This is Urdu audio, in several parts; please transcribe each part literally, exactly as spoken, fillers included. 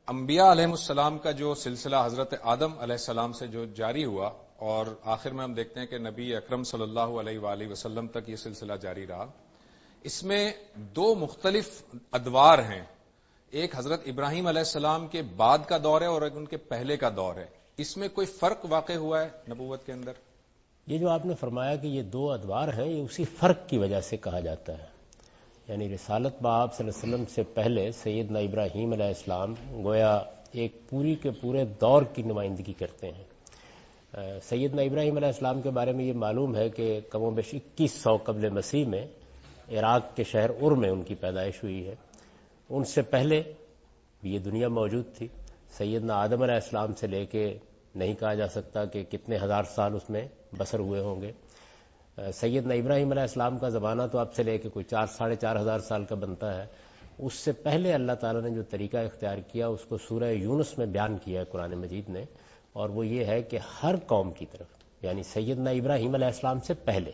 انبیاء علیہ السلام کا جو سلسلہ حضرت آدم علیہ السلام سے جو جاری ہوا اور آخر میں ہم دیکھتے ہیں کہ نبی اکرم صلی اللہ علیہ وآلہ وسلم تک یہ سلسلہ جاری رہا، اس میں دو مختلف ادوار ہیں، ایک حضرت ابراہیم علیہ السلام کے بعد کا دور ہے اور ایک ان کے پہلے کا دور ہے، اس میں کوئی فرق واقع ہوا ہے نبوت کے اندر؟ یہ جو آپ نے فرمایا کہ یہ دو ادوار ہیں، یہ اسی فرق کی وجہ سے کہا جاتا ہے، یعنی رسالت بآب صلی اللہ علیہ وسلم سے پہلے سیدنا ابراہیم علیہ السلام گویا ایک پوری کے پورے دور کی نمائندگی کرتے ہیں۔ سیدنا ابراہیم علیہ السلام کے بارے میں یہ معلوم ہے کہ کم و بیش اکیس سو قبل مسیح میں عراق کے شہر ار میں ان کی پیدائش ہوئی ہے۔ ان سے پہلے بھی یہ دنیا موجود تھی، سیدنا آدم علیہ السلام سے لے کے نہیں کہا جا سکتا کہ کتنے ہزار سال اس میں بسر ہوئے ہوں گے۔ سیدنا ابراہیم علیہ السلام کا زمانہ تو آپ سے لے کے کوئی چار ساڑھے چار ہزار سال کا بنتا ہے۔ اس سے پہلے اللہ تعالیٰ نے جو طریقہ اختیار کیا اس کو سورہ یونس میں بیان کیا ہے قرآن مجید نے، اور وہ یہ ہے کہ ہر قوم کی طرف، یعنی سیدنا ابراہیم علیہ السلام سے پہلے،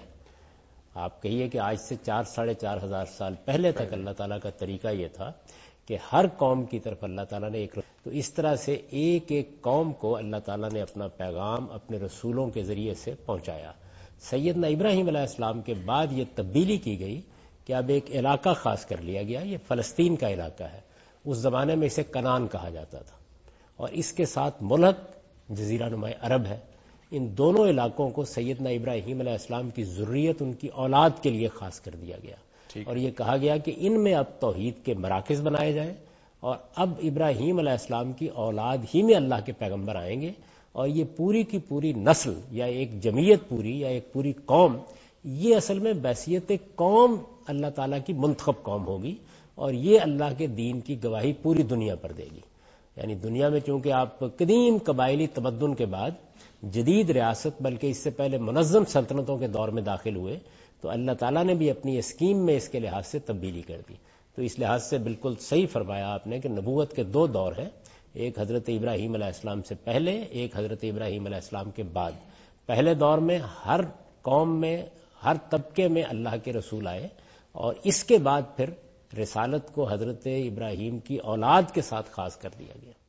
آپ کہیے کہ آج سے چار ساڑھے چار ہزار سال پہلے تک اللہ تعالیٰ کا طریقہ یہ تھا کہ ہر قوم کی طرف اللہ تعالیٰ نے ایک، تو اس طرح سے ایک ایک قوم کو اللہ تعالیٰ نے اپنا پیغام اپنے رسولوں کے ذریعے سے پہنچایا۔ سیدنا ابراہیم علیہ السلام کے بعد یہ تبدیلی کی گئی کہ اب ایک علاقہ خاص کر لیا گیا، یہ فلسطین کا علاقہ ہے، اس زمانے میں اسے کنعان کہا جاتا تھا، اور اس کے ساتھ ملک جزیرہ نما عرب ہے۔ ان دونوں علاقوں کو سیدنا ابراہیم علیہ السلام کی ذریت، ان کی اولاد کے لیے خاص کر دیا گیا، اور یہ کہا گیا کہ ان میں اب توحید کے مراکز بنائے جائیں، اور اب ابراہیم علیہ السلام کی اولاد ہی میں اللہ کے پیغمبر آئیں گے، اور یہ پوری کی پوری نسل یا ایک جمعیت پوری یا ایک پوری قوم، یہ اصل میں بحیثیت قوم اللہ تعالیٰ کی منتخب قوم ہوگی، اور یہ اللہ کے دین کی گواہی پوری دنیا پر دے گی۔ یعنی دنیا میں چونکہ آپ قدیم قبائلی تمدن کے بعد جدید ریاست، بلکہ اس سے پہلے منظم سلطنتوں کے دور میں داخل ہوئے، تو اللہ تعالیٰ نے بھی اپنی اسکیم میں اس کے لحاظ سے تبدیلی کر دی۔ تو اس لحاظ سے بالکل صحیح فرمایا آپ نے کہ نبوت کے دو دور ہیں، ایک حضرت ابراہیم علیہ السلام سے پہلے، ایک حضرت ابراہیم علیہ السلام کے بعد۔ پہلے دور میں ہر قوم میں، ہر طبقے میں اللہ کے رسول آئے، اور اس کے بعد پھر رسالت کو حضرت ابراہیم کی اولاد کے ساتھ خاص کر دیا گیا۔